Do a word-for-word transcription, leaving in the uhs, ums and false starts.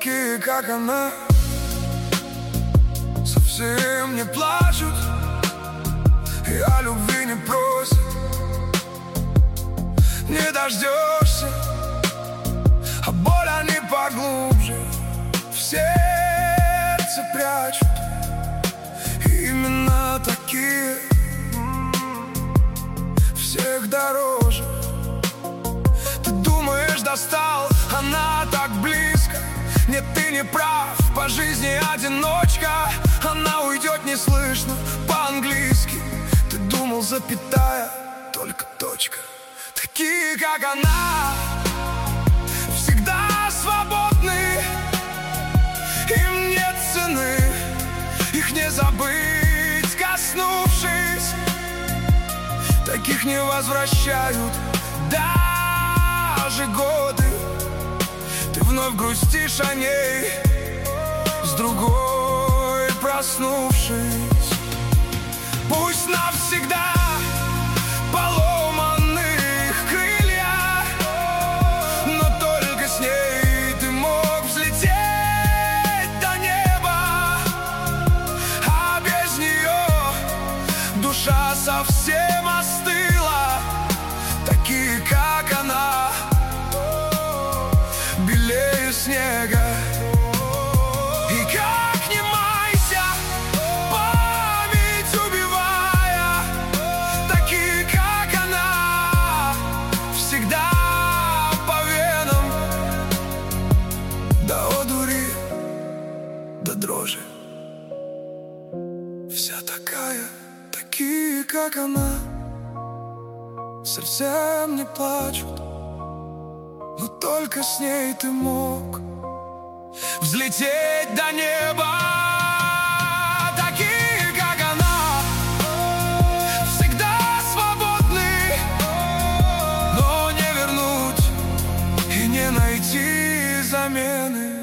такие, как она, совсем не плачут и о любви не просят. Не дождешься, а боль они поглубже в сердце прячут. Именно такие всех дороже. Ты думаешь, достал, она так близко. Нет, ты не прав, по жизни одиночка. Она уйдет неслышно, по-английски. Ты думал, запятая, только точка. Такие, как она, всегда свободны. Им нет цены, их не забыть, коснувшись. Таких не возвращают даже годы. Ты вновь грустишь о ней, с другой проснувшись. Пусть навсегда поломаны их крылья, но только с ней ты мог взлететь до неба. А без нее душа совсем остыла. Такие, как она, белее снега. И как не майся, память убивая. Такие, как она, всегда по венам. До одури, до дрожи. Вся такая, такие, как она, совсем не плачут, но только с ней ты мог взлететь до неба. Такие, как она, всегда свободны, но не вернуть и не найти замены.